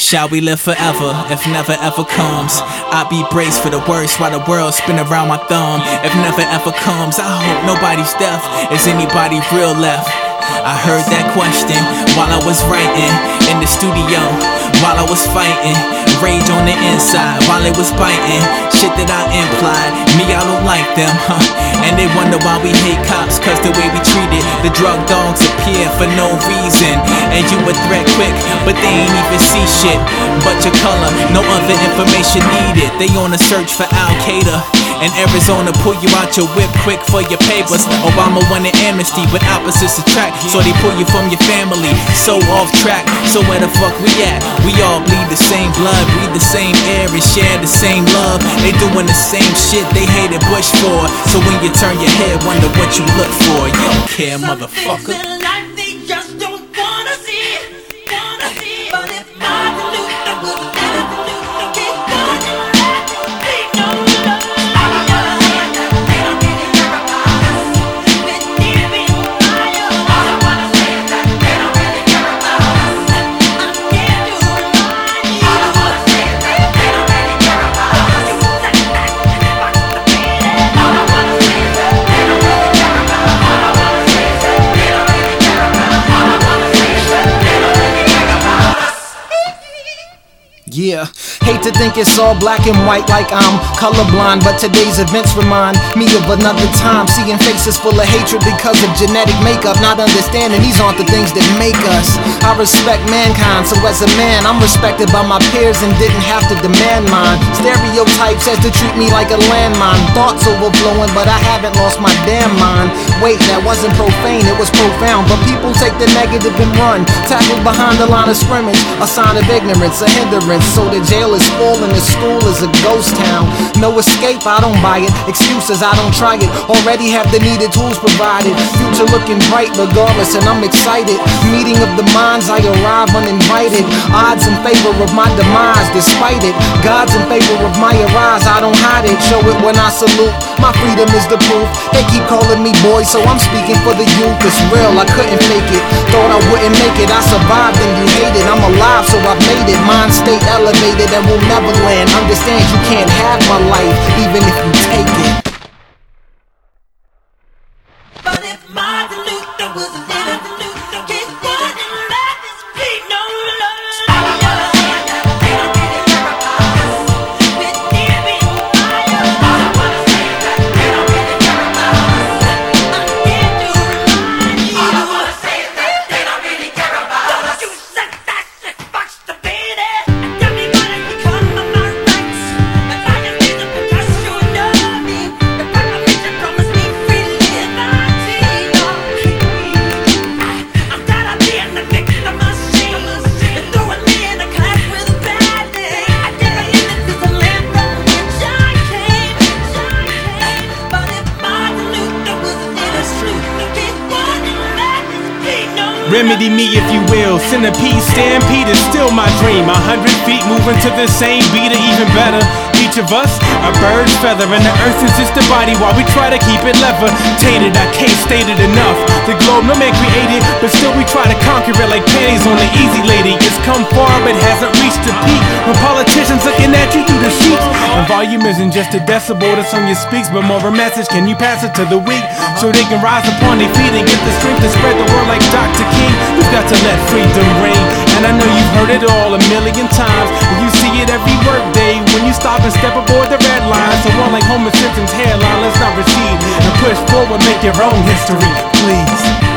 Shall we live forever if never ever comes? I be braced for the worst while the world spin around my thumb. If never ever comes, I hope nobody's deaf. Is anybody real left? I heard that question while I was writing in the studio, while I was fighting rage on the inside, while it was biting shit that I implied. Me, I don't like them, and they wonder why we hate cops, cause the way we treated the drug dogs appear for no reason. And you a threat quick, but they ain't even see shit but your color, no other information needed. They on a search for Al-Qaeda in Arizona, pull you out your whip quick for your papers. Obama wanted amnesty, but opposites attract, so they pull you from your family. So off track, so where the fuck we at? We all bleed the same blood, breathe the same air, and share the same love. They doing the same shit they hated Bush for. So when you turn your head, wonder what you look for. You don't care, motherfucker. Yeah, hate to think it's all black and white like I'm colorblind, but today's events remind me of another time, seeing faces full of hatred because of genetic makeup, not understanding these aren't the things that make us. I respect mankind, so as a man I'm respected by my peers and didn't have to demand mine. Stereotypes says to treat me like a landmine, thoughts overflowing but I haven't lost my damn mind. Wait, that wasn't profane, it was profound, but people take the negative and run. Tackled behind the line of scrimmage, a sign of ignorance, a hindrance. So the jail is full and the school is a ghost town. No escape, I don't buy it. Excuses, I don't try it. Already have the needed tools provided. Future looking bright regardless, and I'm excited. Meeting of the minds, I arrive uninvited. Odds in favor of my demise, despite it. God's in favor of my arise, I don't hide it. Show it when I salute, my freedom is the proof. They keep calling me boy, so I'm speaking for the youth. It's real, I couldn't fake it. Thought I wouldn't make it, I survived and you hate it. I'm alive, so I've made it. Mind state elevated and will never land. Understand you can't have my life, even if you take it. But if Martin Luther was living, he wouldn't let this be no love. Remedy me if you will. Centipede stampede is still my dream. 100 feet moving to the same beat or even better. Each of us a bird's feather, and the earth is just a body while we try to keep it levitated. I can't state it enough. The globe no man created, but still we try to conquer it like panties on the easy lady. It's come far but hasn't reached the peak. When politicians looking at you through the sheets, and volume isn't just a decibel that's on your speaks, but more a message. Can you pass it to the weak so they can rise upon their feet and get the strength to spread the word like Dr. King? You've got to let freedom ring, and I know you've heard it all a million times. And you see it every work day when you stop and step aboard the red line. So on like Homer Simpson's hairline, let's not recede and push forward, make your own history, please.